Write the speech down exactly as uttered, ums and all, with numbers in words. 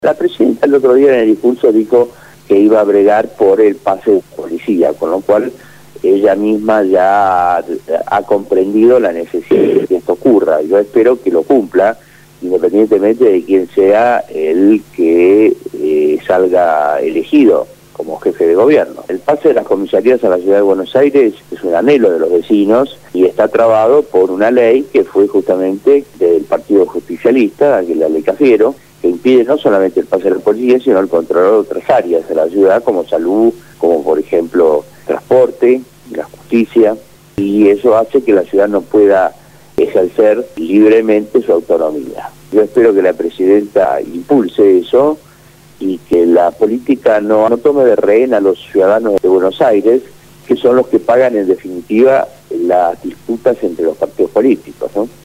La presidenta el otro día en el discurso dijo que iba a bregar por el pase de policía, con lo cual ella misma ya ha, ha comprendido la necesidad de que esto ocurra. Yo espero que lo cumpla, independientemente de quién sea el que eh, salga elegido como jefe de gobierno. El pase de las comisarías a la ciudad de Buenos Aires es un anhelo de los vecinos y está trabado por una ley que fue justamente del Partido Justicialista, que es la ley Cafiero, que impide no solamente el pase de la policía, sino el control de otras áreas de la ciudad, como salud, como por ejemplo transporte, la justicia, y eso hace que la ciudad no pueda ejercer libremente su autonomía. Yo espero que la presidenta impulse eso y que la política no, no tome de rehén a los ciudadanos de Buenos Aires, que son los que pagan en definitiva las disputas entre los partidos políticos, ¿no?